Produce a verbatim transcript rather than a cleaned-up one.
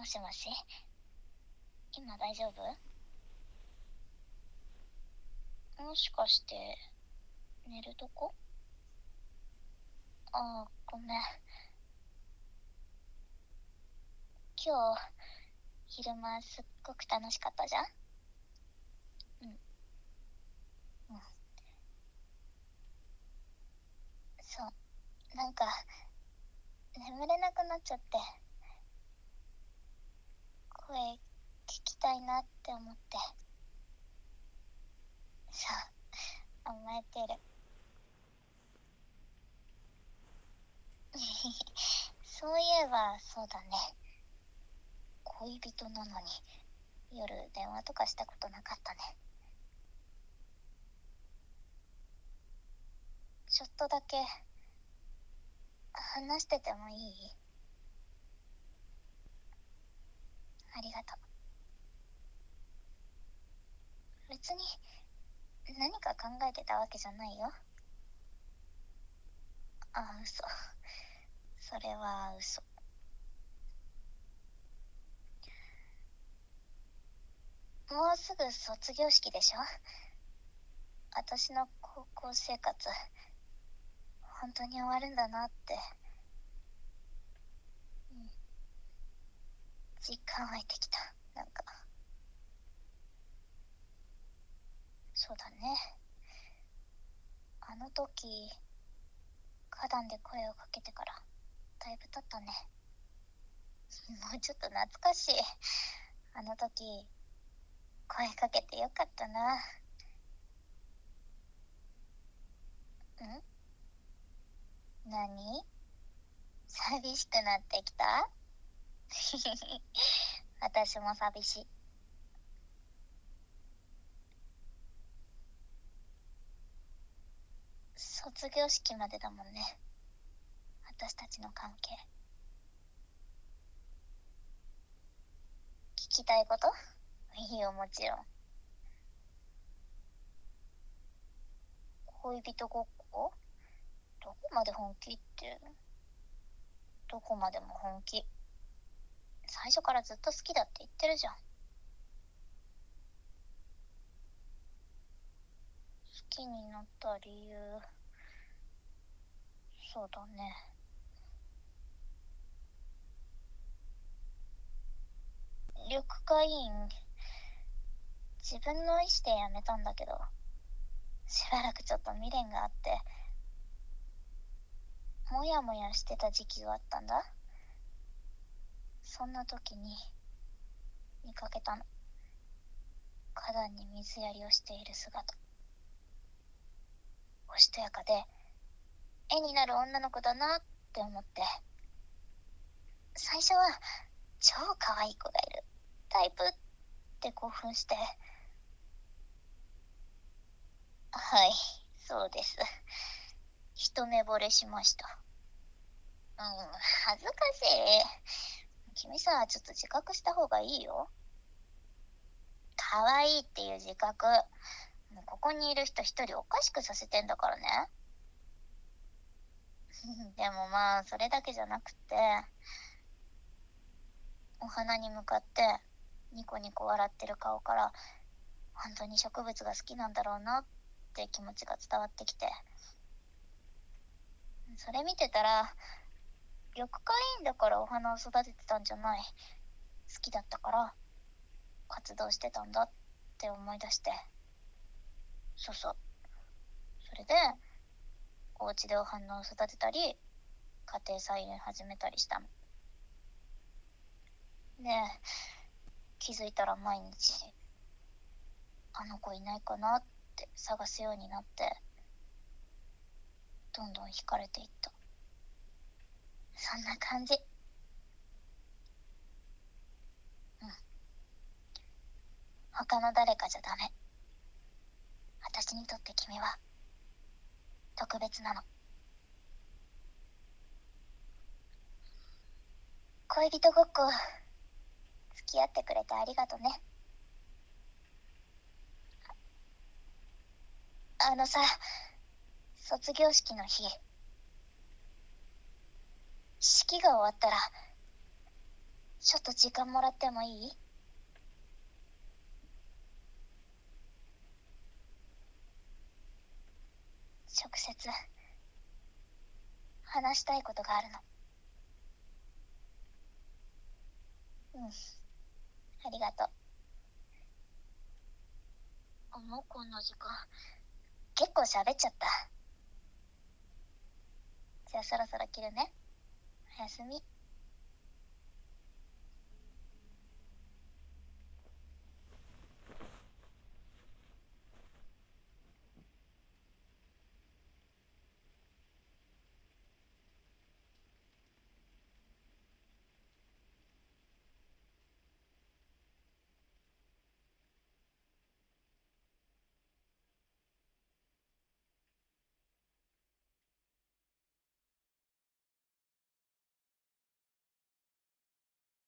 もしもし、今大丈夫？もしかして寝るとこ？ああ、ごめん。今日昼間すっごく楽しかったじゃん。うんうん。そう、なんか眠れなくなっちゃって、声聞きたいなって思って。そう、甘えてる。そういえばそうだね、恋人なのに夜電話とかしたことなかったね。ちょっとだけ話しててもいい？ありがとう。別に何か考えてたわけじゃないよ。あ、嘘。それは嘘。もうすぐ卒業式でしょ。私の高校生活、本当に終わるんだなって、うん、実感湧いてきた。なんか、そうだね。あの時、花壇で声をかけてからだいぶ経ったね。もうちょっと懐かしい。あの時、声かけてよかったな。ん？何？寂しくなってきた？私も寂しい。卒業式までだもんね、私たちの関係。聞きたいこと？いいよ、もちろん。恋人ごっこ？どこまで本気って。どこまでも本気。最初からずっと好きだって言ってるじゃん。好きになった理由、そうだね。緑化委員、自分の意思で辞めたんだけど、しばらくちょっと未練があって、もやもやしてた時期があったんだ。そんな時に見かけたの。花壇に水やりをしている姿。おしとやかで絵になる女の子だなって思って、最初は超可愛い子がいるタイプって興奮して。はい、そうです。一目惚れしました。うん、恥ずかしい。君さ、ちょっと自覚した方がいいよ。可愛いっていう自覚、もうここにいる人一人おかしくさせてんだからね。でもまあ、それだけじゃなくて、お花に向かってニコニコ笑ってる顔から、本当に植物が好きなんだろうなって気持ちが伝わってきて、それ見てたら、緑化委員だからお花を育ててたんじゃない、好きだったから活動してたんだって思い出して。そうそう。それでお家でお花を育てたり、家庭菜園始めたりしたの。で、気づいたら毎日あの子いないかなって探すようになって、どんどん惹かれていった。そんな感じ。うん。他の誰かじゃダメ。私にとって君は特別なの。恋人ごっこ付き合ってくれてありがとね。あのさ、卒業式の日、式が終わったらちょっと時間もらってもいい？直接話したいことがあるの。うん、ありがとう。もうこんな時間。結構喋っちゃった。じゃあそろそろ切るね。おやすみ。